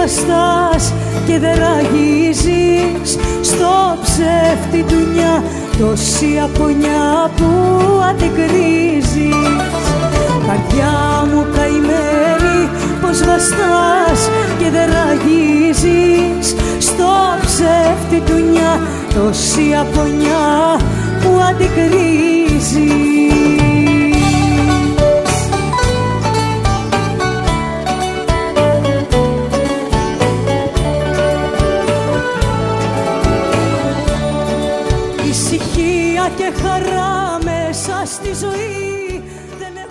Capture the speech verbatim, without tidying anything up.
βαστάς και δεν ραγίζεις στο ψεύτη ντουνιά τόση απονιά που αντικρίζεις. Καρδιά μου καημένη, πως βαστάς και δεν ραγίζεις στο ψεύτη ντουνιά τόση απονιά που αντικρίζεις. Ησυχία και χαρά μέσα στη ζωή δεν